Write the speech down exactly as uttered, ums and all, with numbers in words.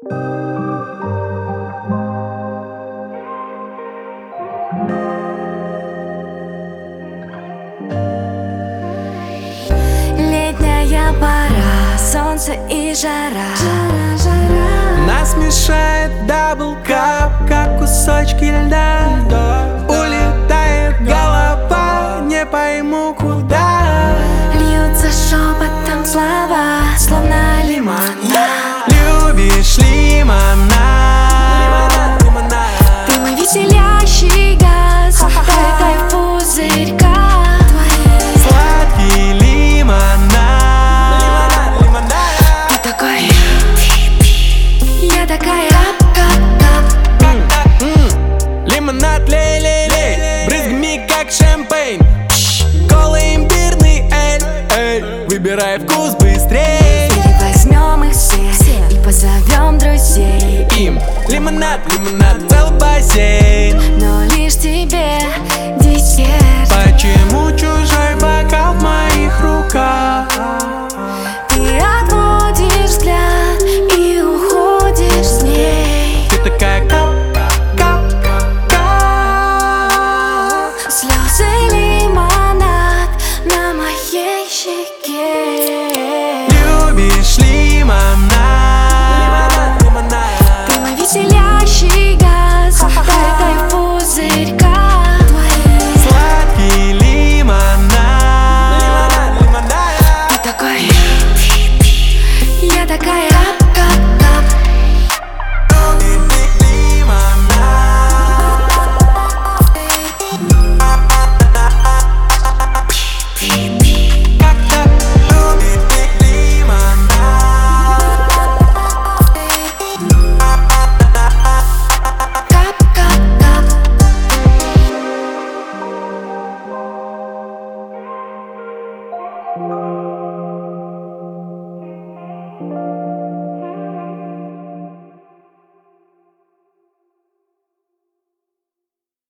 Летняя пора, солнце и жара, жара, жара. Нас мешает даблкап, как кусочки льда. Улетает голова, не пойму куда. Льются шепотом слова, словно лимонад. Любишь лимонад? Ты мой веселящий газ, тай-тай в пузырьках твоих. Сладкий лимонад. Ты такой, я такая кап-кап-кап. Лимонад, лей-лей-лей, брызгами как шампейн. Кола, имбирный эль, эль. Выбирай вкус быстрей. Или возьмем их все и позовем друзей. Им лимонад, лимонад, целый бассейн. Но лишь тебе десерт. Почему чужой бокал в моих руках? Ты отводишь взгляд и уходишь с ней. Ты такая кап, кап, кап. Слезы лимонад на моей щеке. Любишь лимонад? Ты мой веселящий газ, тай-тай в пузырьках твоих. Сладкий лимонад. Ты такой, я такая кап-кап-кап. Кап-кап-кап.